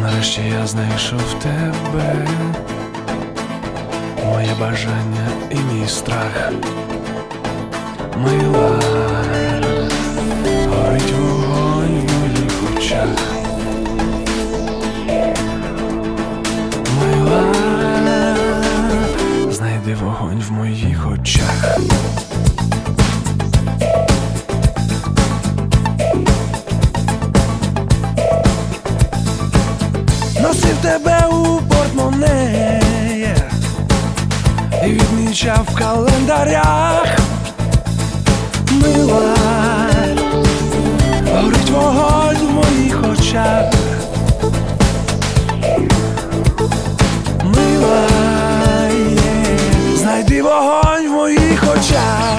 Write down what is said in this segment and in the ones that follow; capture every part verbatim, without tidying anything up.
Нарешті я знайшов тебе, моє бажання і мій страх. Мила, горить вогонь в моїх очах. Мила, знайди вогонь в моїх очах. Носив тебе у портмоне і відмічав в календарях. Мила, горить вогонь в моїх очах. Мила, yeah, знайди вогонь в моїх очах.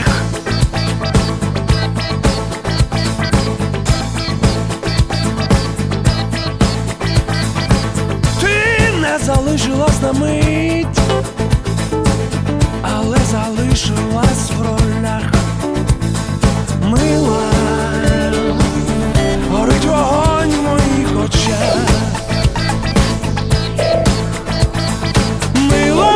Залишилась на мить, але залишилась в ролях. Мила, горить вогонь в моїх очах. Мила,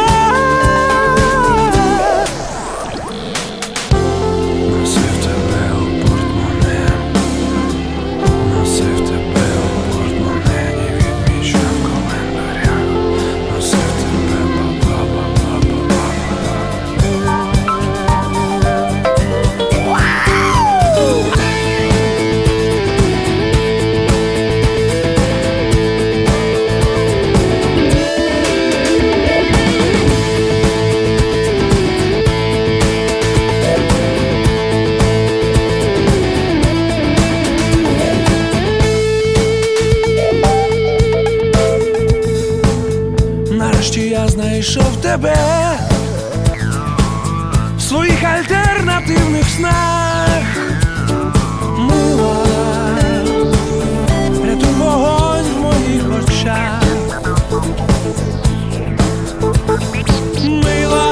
носив тебе у портмоне, носив тебе у портмоне і відмічав календаря. Нарешті я знайшов тебе в своїх альтернативних снах. Мила, рятуй вогонь в моїх очах. Мила,